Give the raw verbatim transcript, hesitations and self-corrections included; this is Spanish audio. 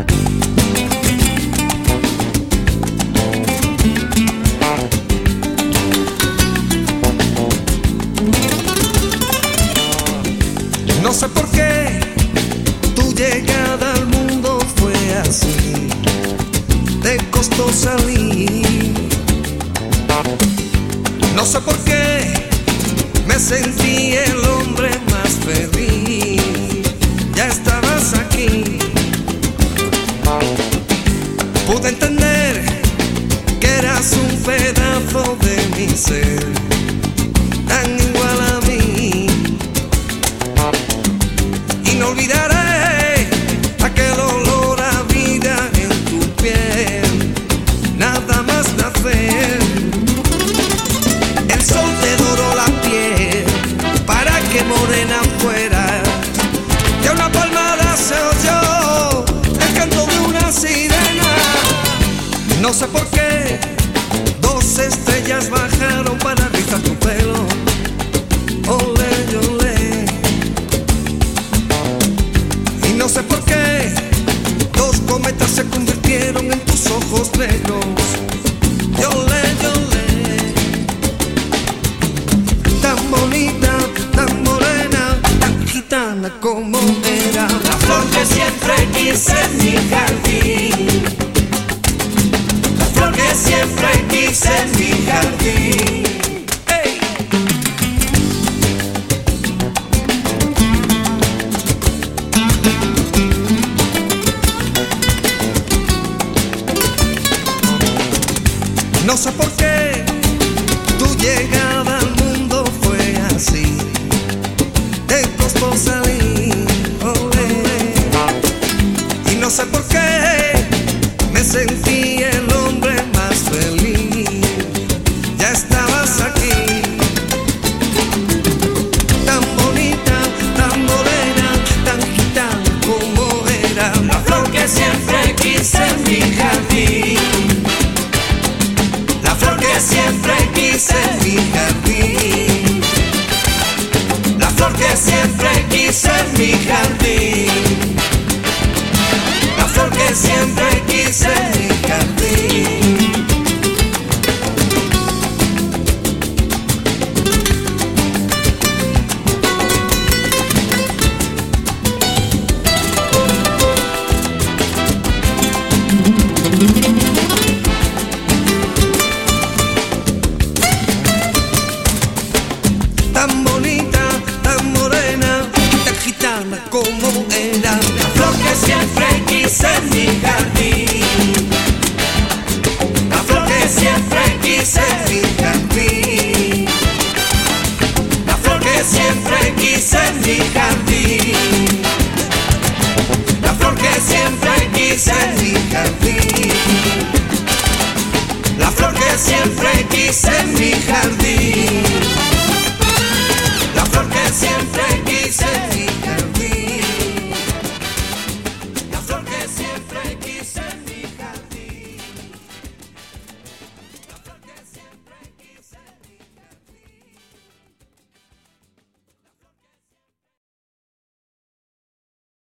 No sé por qué tu llegada al mundo fue así, te costó salir. No sé por qué me sentí el hombre más feliz. Ya estabas aquí. Pude entender que eras un pedazo de mi ser, tan igual a mí. Y no olvidaré aquel olor a vida en tu piel, nada más nacer. El sol te doró la piel para que morena fuera. Ya una palmada se oyó el canto de una sirena. No sé por qué dos estrellas bajaron para rizar tu pelo. Olé, olé. Y no sé por qué dos cometas se convirtieron en tus ojos negros. Yolé, yolé. Tan bonita, tan morena, tan gitana como era. La flor que siempre quise en mi jardín. La flor que siempre quise en mi jardín. ¡Hey! No sé por qué tu llegada al mundo fue así, te costó salir. Olé. Y no sé por qué me sentí el hombre más feliz. Ya estabas aquí, tan bonita, tan morena, tan gitana como era. La flor que siempre quise en mi jardín. La flor que siempre quise en mi jardín. La flor que siempre quise en mi jardín. La flor que siempre quise en mi jardín. Tan bonita, tan morena, tan gitana como era. La flor que siempre quise en mi jardín. La flor que siempre quise en mi jardín. La flor que siempre quise en mi jardín. La flor que siempre quise en mi jardín. La flor que siempre quise en mi jardín. La flor que siempre quise en mi jardín.